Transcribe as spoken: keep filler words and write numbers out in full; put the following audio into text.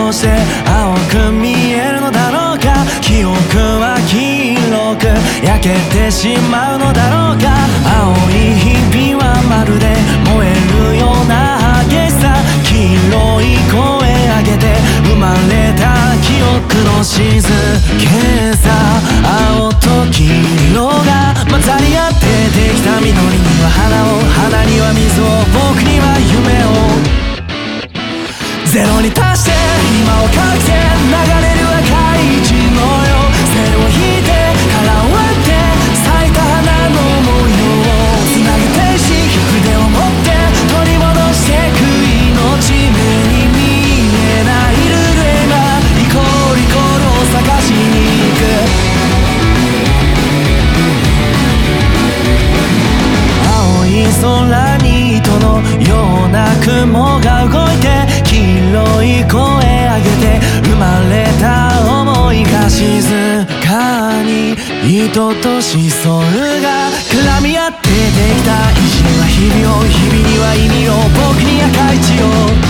として青く見えるのだろうか。記憶は黄色く焼けてしまうのだろうか。青い日々はまるで燃えるような激しさ。黄色い声上げて生まれた記憶の静けさ。青と黄色が混ざり合ってできた緑には花を、花には水を、僕には夢を。ゼロに達して今をかけて流れる赤い血のよ。線を引いて殻を割って咲いた花の模様をつなげてし筆を持って取り戻してく命。目に見えないルールへがリコールイコールを探しに行く。青い空に糸のような雲が動いて黄色い声上げて生まれた想いが静かに糸とシソウが絡み合ってできた意地には日々を、日々には意味を、僕に赤い血を。